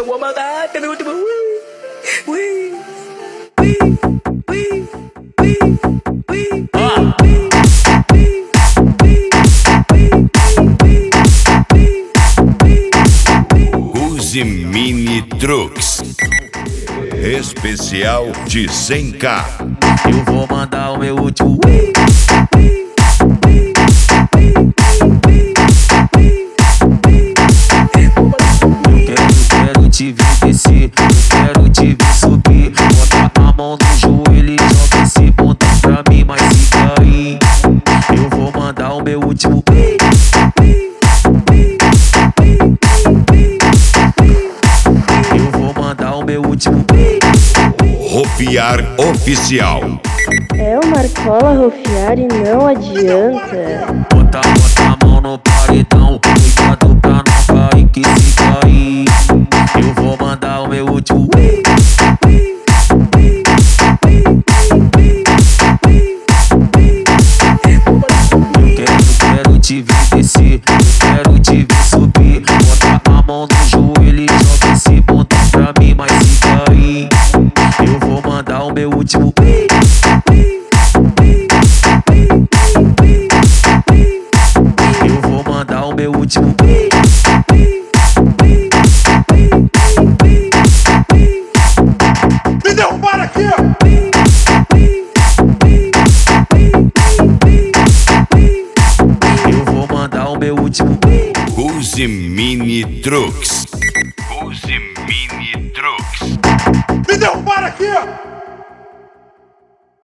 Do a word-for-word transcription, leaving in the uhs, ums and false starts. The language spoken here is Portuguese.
Eu vou mandar até meu último. Ui, ui, ui, ui, ui, ui, Ah. Use Mini Trucks especial de cem K. Eu vou mandar o meu último. Eu quero te ver descer, eu quero te ver subir. Bota a mão no joelho e joga esse bundão pra mim, mas se cair, eu vou mandar o meu último. Eu vou mandar o meu último. Rufiar Oficial. É o Marcola Rufiar e não adianta. Bota, bota a mão no paredão, cuidado pra não cair, que se cair, eu vou mandar o meu último. Eu quero, quero te ver descer, eu quero te ver subir. Bota a mão no joelho e joga esse bundão pra mim, mas se cair, eu vou mandar o meu último. Eu vou mandar o meu último. Me derrubaram aqui! Eu vou mandar o meu último. Use Mini Trucks. Use Mini Trucks. Me derrubaram aqui!